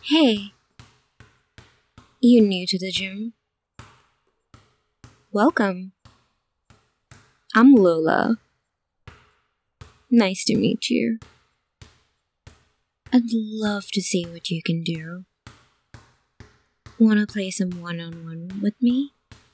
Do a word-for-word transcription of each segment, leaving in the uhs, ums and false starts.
Hey, you new to the gym? Welcome. I'm Lola. Nice to meet you. I'd love to see what you can do. Wanna play some one-on-one with me?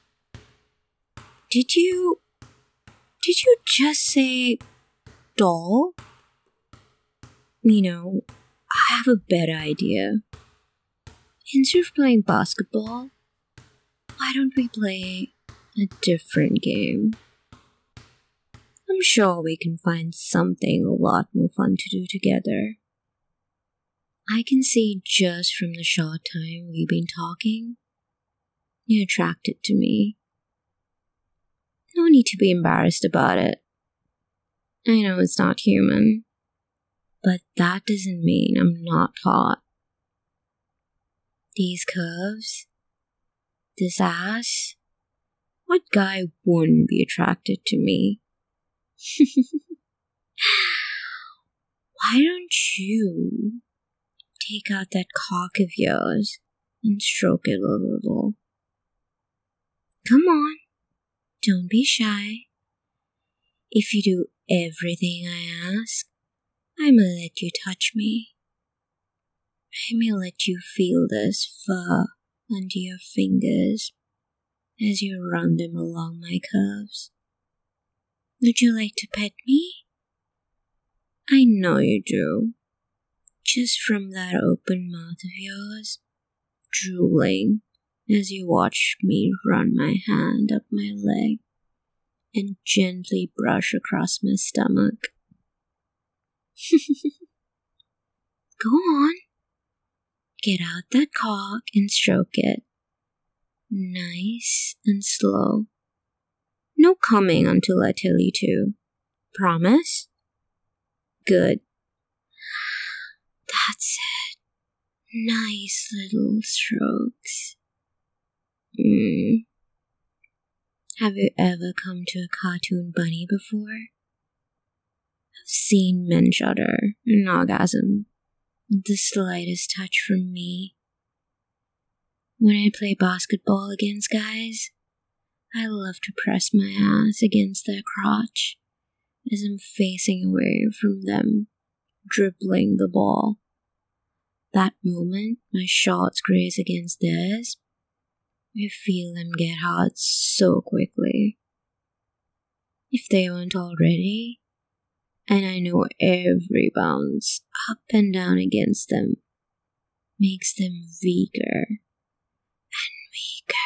Did you... Did you just say doll? You know, I have a better idea. Instead of playing basketball, why don't we play a different game? I'm sure we can find something a lot more fun to do together. I can see just from the short time we've been talking, you're attracted to me. No need to be embarrassed about it. I know it's not human, but that doesn't mean I'm not hot. These curves, this ass, what guy wouldn't be attracted to me? Why don't you take out that cock of yours and stroke it a little? Come on, don't be shy. If you do everything I ask, I may let you touch me. I may let you feel this fur under your fingers as you run them along my curves. Would you like to pet me? I know you do. Just from that open mouth of yours, drooling as you watch me run my hand up my leg and gently brush across my stomach. Go on. Get out that cock and stroke it. Nice and slow. No coming until I tell you to. Promise? Good. That's it. Nice little strokes. Mm. Have you ever come to a cartoon bunny before? I've seen men shudder and orgasm at the slightest touch from me. When I play basketball against guys, I love to press my ass against their crotch as I'm facing away from them, dribbling the ball. That moment my shorts graze against theirs, I feel them get hard so quickly. If they weren't already, and I know every bounce up and down against them makes them weaker and weaker.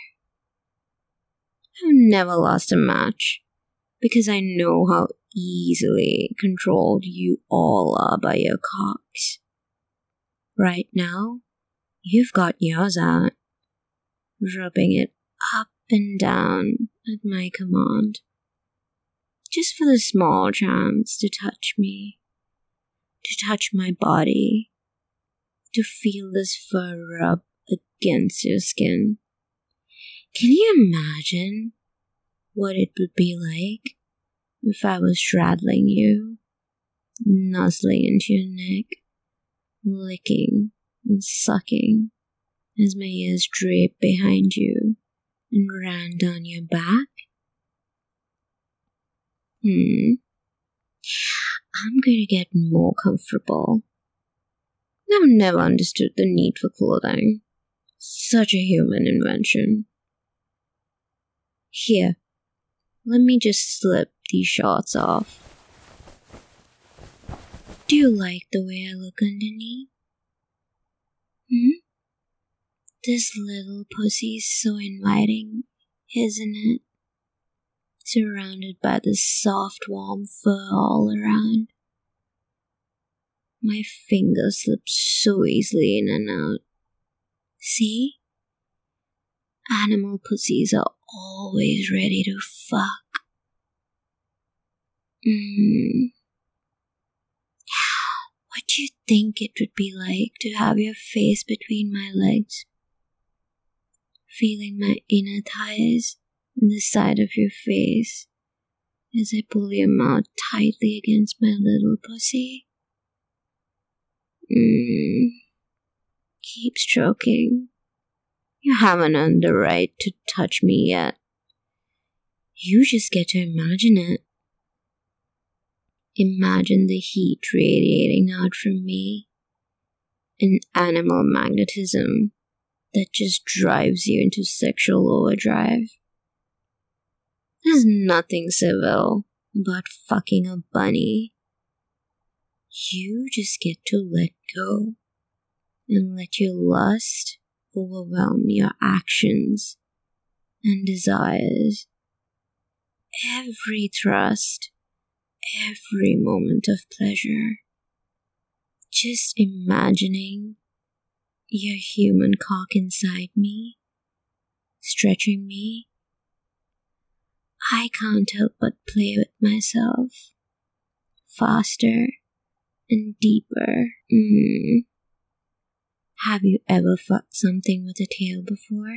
I've never lost a match because I know how easily controlled you all are by your cocks. Right now, you've got yours out, rubbing it up and down at my command, just for the small chance to touch me, to touch my body, to feel this fur rub against your skin. Can you imagine what it would be like if I was straddling you, nuzzling into your neck, licking and sucking as my ears draped behind you and ran down your back? Hmm. I'm going to get more comfortable. I've never understood the need for clothing. Such a human invention. Here, let me just slip these shorts off. Do you like the way I look underneath? Hmm? This little pussy's so inviting, isn't it? Surrounded by the soft, warm fur all around. My fingers slip so easily in and out. See? Animal pussies are always ready to fuck. Mm. What do you think it would be like to have your face between my legs? Feeling my inner thighs and the side of your face as I pull your mouth tightly against my little pussy. Mm. Keep stroking. You haven't earned the right to touch me yet. You just get to imagine it. Imagine the heat radiating out from me. An animal magnetism that just drives you into sexual overdrive. There's nothing civil about fucking a bunny. You just get to let go and let your lust overwhelm your actions and desires. Every thrust, every moment of pleasure. Just imagining your human cock inside me, stretching me. I can't help but play with myself. Faster and deeper. Mm. Have you ever fucked something with a tail before?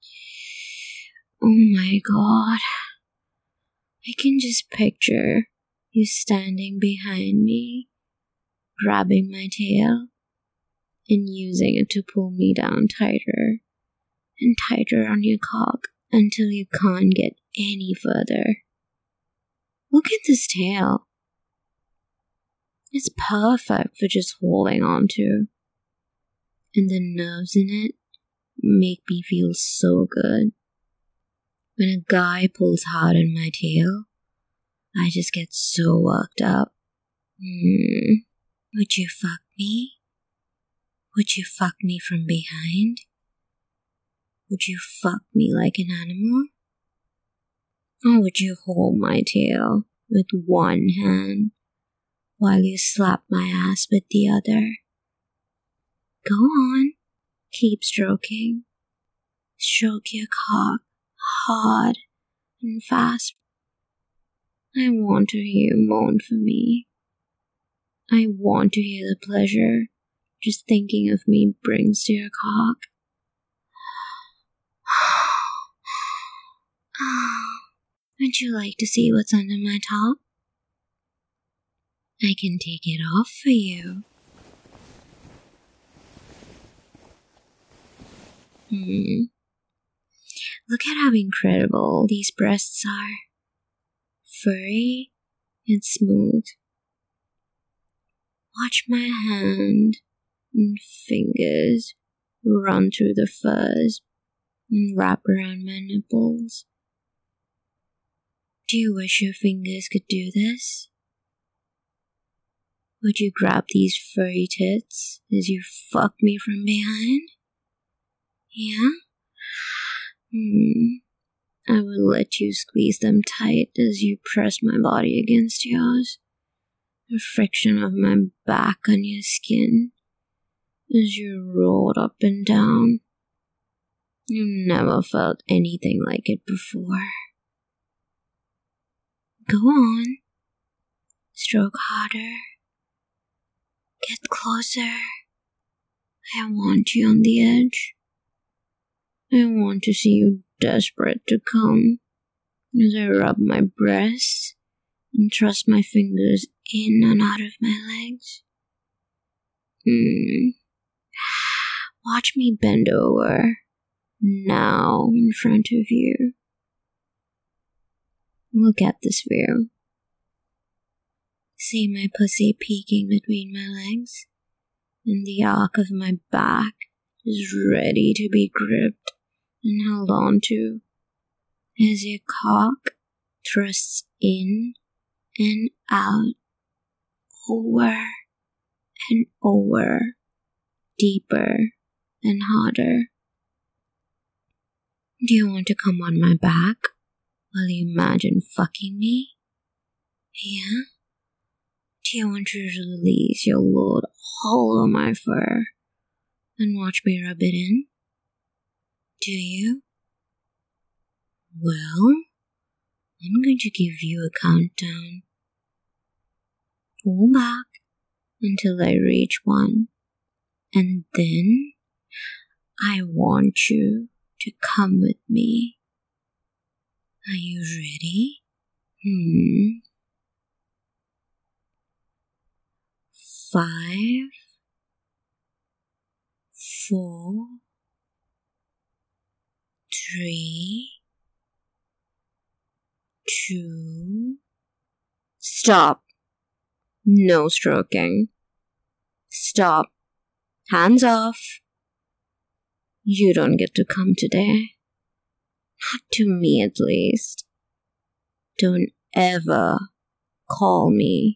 Oh my god. I can just picture you standing behind me, grabbing my tail, and using it to pull me down tighter and tighter on your cock until you can't get any further. Look at this tail. It's perfect for just holding on to. And the nerves in it make me feel so good. When a guy pulls hard on my tail, I just get so worked up. Hmm. Would you fuck me? Would you fuck me from behind? Would you fuck me like an animal? Or would you hold my tail with one hand while you slap my ass with the other? Go on, keep stroking. Stroke your cock hard and fast. I want to hear you moan for me. I want to hear the pleasure just thinking of me brings to your cock. Would you like to see what's under my top? I can take it off for you. Hmm. Look at how incredible these breasts are. Furry and smooth. Watch my hand and fingers run through the furs and wrap around my nipples. Do you wish your fingers could do this? Would you grab these furry tits as you fuck me from behind? Yeah? Hmm. I would let you squeeze them tight as you press my body against yours. The friction of my back on your skin as you rolled up and down. You never felt anything like it before. Go on. Stroke harder. Get closer. I want you on the edge. I want to see you desperate to come as I rub my breasts and thrust my fingers in and out of my legs. Hmm. Watch me bend over now in front of you. Look at this view. See my pussy peeking between my legs, and the arc of my back is ready to be gripped and held on to as your cock thrusts in and out, over and over, deeper and harder. Do you want to come on my back while you imagine fucking me? Yeah? Do you want to release your load all over my fur and watch me rub it in? Do you? Well, I'm going to give you a countdown. Pull back until I reach one, and then I want you to come with me. Are you ready? Hmm. Five, four, three, two. Stop. No stroking. Stop. Hands off. You don't get to come today. Not to me, at least. Don't ever call me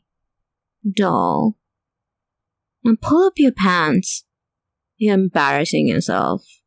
doll. Now pull up your pants. You're embarrassing yourself.